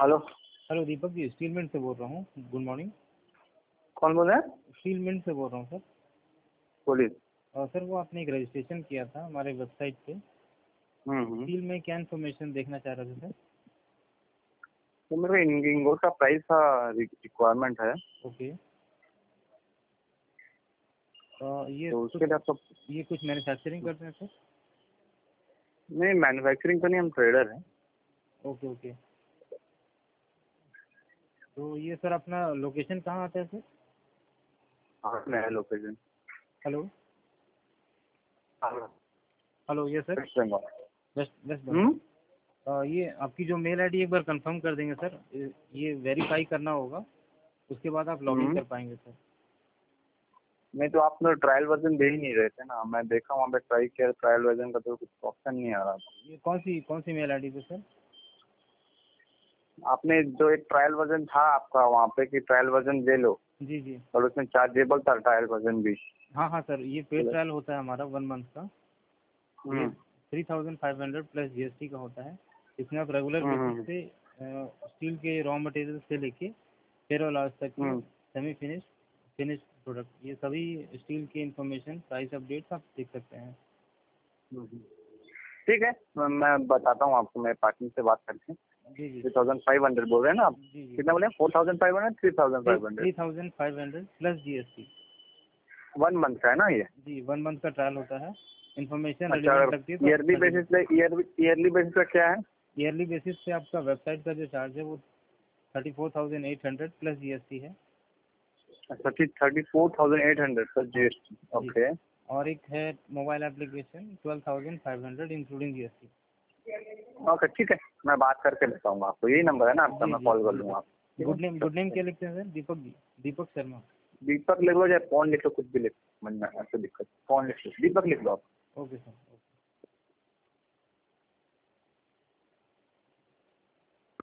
Hello. Hello Deepak ji, steel mint से बोल रहा हूँ। Good morning. कौन बोल रहे हैं? स्टील मिंट से बोल रहा हूँ सर। बोलिए। सर वो आपने एक रजिस्ट्रेशन किया था हमारे वेबसाइट पे। हम्म। स्टील में क्या इन्फॉर्मेशन देखना चाह रहे थे सर? तो मेरे को इंगोट का प्राइस का रिक्वायरमेंट है। ओके। तो उसके लिए आपको ये कुछ मैन्युफैक्चरिंग करते हैं सर? नहीं, मैन्युफैक्चरिंग तो नहीं, हम ट्रेडर हैं। Okay okay. तो ये सर अपना लोकेशन कहाँ आता है सर? हाँ, नया लोकेशन। हेलो हेलो, ये sir west Bengal. West west Bengal. ये आपकी जो मेल आईडी एक बार कंफर्म कर देंगे सर। ये वेरीफाई करना होगा, उसके बाद आप लॉगिन कर पाएंगे सर। नहीं तो आप लोग ट्रायल वर्जन दे ही नहीं रहे थे ना। मैं देखा वहाँ पे ट्राई किया, ट्रायल वर्जन का तो कुछ ऑप्शन नहीं आ रहा था। ये कौन सी मेल आईडी पे सर? आपने जो एक ट्रायल वर्जन था आपका वहाँ पे कि ट्रायल वर्जन ले लो, जी जी। और उसमें चार्जेबल था ट्रायल वर्जन भी। हाँ हाँ सर, ये पेड ट्रायल होता है हमारा 1 मंथ का। ये 3500 प्लस जीएसटी का होता है। इसमें आप रेगुलर बेसिस पे स्टील के रॉ मटेरियल से लेके फेरोलाज तक के सेमी फिनिश प्रोडक्ट, ये सभी स्टील की इंफॉर्मेशन, प्राइस अपडेट्स आप देख सकते हैं। ठीक है, मैं बताता हूँ आपको, मेरे पार्टनर से बात करके। जी जी 3500 बोल रहे हैं ना आप? जी जी। कितना बोले? 4500, 3500? 3500 प्लस जीएसटी। 1 मंथ का है ना ये? जी, 1 मंथ का ट्रायल होता है। इंफॉर्मेशन अच्छा, रिलेवेंट लगती है तो ईयरली बेसिस पे, ईयरली बेसिस पे क्या है? ईयरली बेसिस पे आपका वेबसाइट का जो चार्ज है वो 34,800 प्लस जीएसटी है। 34,800 प्लस जीएसटी। जी। ओके। और एक है mobile application 12,500 including GST. Okay, ठीक है, मैं बात करके लेता हूँ आपको। यही नंबर है ना आपका? जी मैं जी कॉल कर जी। लूँगा। गुड नेम क्या लिखते हैं सर? दीपक जी, दीपक शर्मा। दीपक लिख लो, चाहे फोन लिख लो, कुछ भी लिख, मन में ऐसे दिक्कत, फोन लिख लो, दीपक लिख लो आप। Okay sir.